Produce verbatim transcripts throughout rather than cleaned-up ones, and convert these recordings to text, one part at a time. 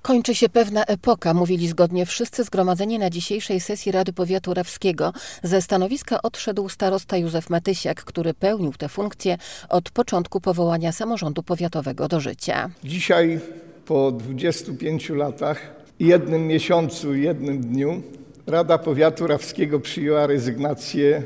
Kończy się pewna epoka, mówili zgodnie wszyscy zgromadzeni na dzisiejszej sesji Rady Powiatu Rawskiego. Ze stanowiska odszedł starosta Józef Matysiak, który pełnił tę funkcję od początku powołania samorządu powiatowego do życia. Dzisiaj, po dwudziestu pięciu latach, jednym miesiącu i jednym dniu, Rada Powiatu Rawskiego przyjęła rezygnację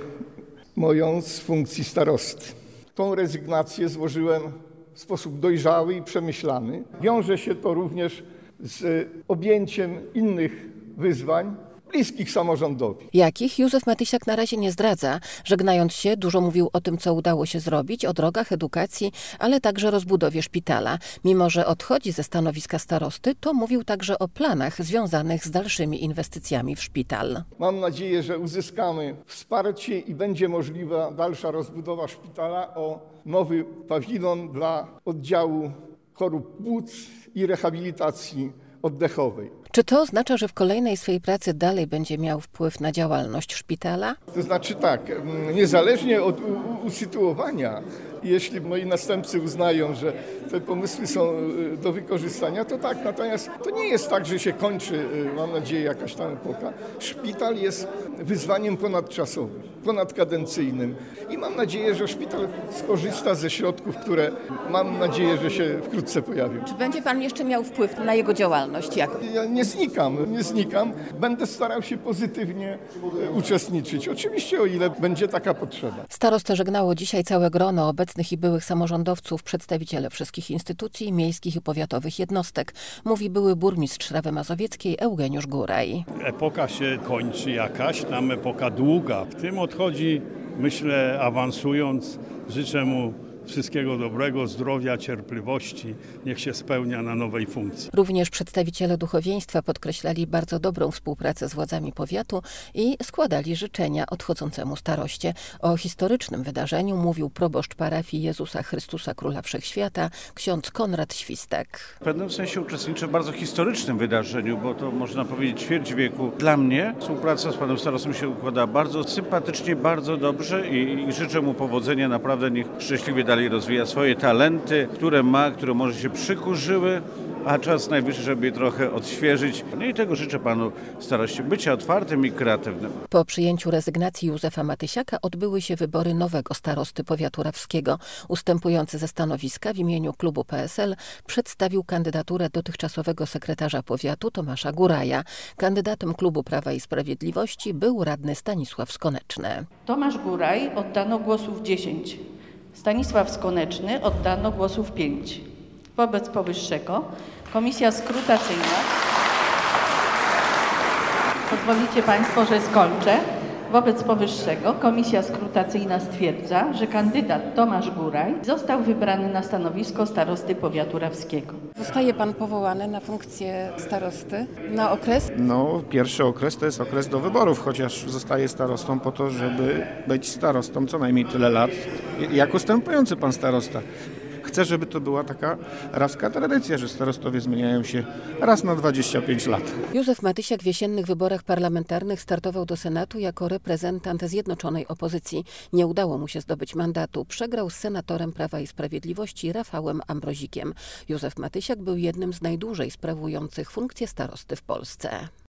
moją z funkcji starosty. Tą rezygnację złożyłem w sposób dojrzały i przemyślany. Wiąże się to również z objęciem innych wyzwań bliskich samorządowi. Jakich Józef Matysiak na razie nie zdradza. Żegnając się, dużo mówił o tym, co udało się zrobić, o drogach, edukacji, ale także rozbudowie szpitala. Mimo że odchodzi ze stanowiska starosty, to mówił także o planach związanych z dalszymi inwestycjami w szpital. Mam nadzieję, że uzyskamy wsparcie i będzie możliwa dalsza rozbudowa szpitala o nowy pawilon dla oddziału chorób płuc i rehabilitacji oddechowej. Czy to oznacza, że w kolejnej swojej pracy dalej będzie miał wpływ na działalność szpitala? To znaczy tak, niezależnie od usytuowania, jeśli moi następcy uznają, że te pomysły są do wykorzystania, to tak. Natomiast to nie jest tak, że się kończy, mam nadzieję, jakaś tam epoka. Szpital jest wyzwaniem ponadczasowym, ponadkadencyjnym i mam nadzieję, że szpital skorzysta ze środków, które mam nadzieję, że się wkrótce pojawią. Czy będzie pan jeszcze miał wpływ na jego działalność? Jak? Ja nie znikam, nie znikam. Będę starał się pozytywnie uczestniczyć. Oczywiście, o ile będzie taka potrzeba. Starostę żegnało dzisiaj całe grono obecnych i byłych samorządowców, przedstawiciele wszystkich instytucji miejskich i powiatowych jednostek, mówi były burmistrz Rawy Mazowieckiej Eugeniusz Góraj. Epoka się kończy jakaś, tam epoka długa. W tym odchodzi, myślę, awansując, życzę mu wszystkiego dobrego, zdrowia, cierpliwości. Niech się spełnia na nowej funkcji. Również przedstawiciele duchowieństwa podkreślali bardzo dobrą współpracę z władzami powiatu i składali życzenia odchodzącemu staroście. O historycznym wydarzeniu mówił proboszcz parafii Jezusa Chrystusa Króla Wszechświata, ksiądz Konrad Świstek. W pewnym sensie uczestniczę w bardzo historycznym wydarzeniu, bo to można powiedzieć ćwierć wieku. Dla mnie współpraca z panem starostą się układa bardzo sympatycznie, bardzo dobrze i, i życzę mu powodzenia. Naprawdę niech szczęśliwie dalej rozwija swoje talenty, które ma, które może się przykurzyły, a czas najwyższy, żeby je trochę odświeżyć. No i tego życzę panu staroście, bycia otwartym i kreatywnym. Po przyjęciu rezygnacji Józefa Matysiaka odbyły się wybory nowego starosty powiatu rawskiego. Ustępujący ze stanowiska w imieniu klubu P S L przedstawił kandydaturę dotychczasowego sekretarza powiatu Tomasza Góraja. Kandydatem klubu Prawa i Sprawiedliwości był radny Stanisław Skoneczny. Tomasz Góraj oddano głosów dziesięć. Stanisław Skoneczny oddano głosów pięć. Wobec powyższego komisja skrutacyjna, pozwolicie państwo, że skończę. Wobec powyższego komisja skrutacyjna stwierdza, że kandydat Tomasz Góraj został wybrany na stanowisko starosty powiatu rawskiego. Zostaje pan powołany na funkcję starosty na okres? No, pierwszy okres to jest okres do wyborów, chociaż zostaje starostą po to, żeby być starostą co najmniej tyle lat, jak ustępujący pan starosta. Chcę, żeby to była taka rawska tradycja, że starostowie zmieniają się raz na dwadzieścia pięć lat. Józef Matysiak w jesiennych wyborach parlamentarnych startował do Senatu jako reprezentant zjednoczonej opozycji. Nie udało mu się zdobyć mandatu. Przegrał z senatorem Prawa i Sprawiedliwości Rafałem Ambrozikiem. Józef Matysiak był jednym z najdłużej sprawujących funkcję starosty w Polsce.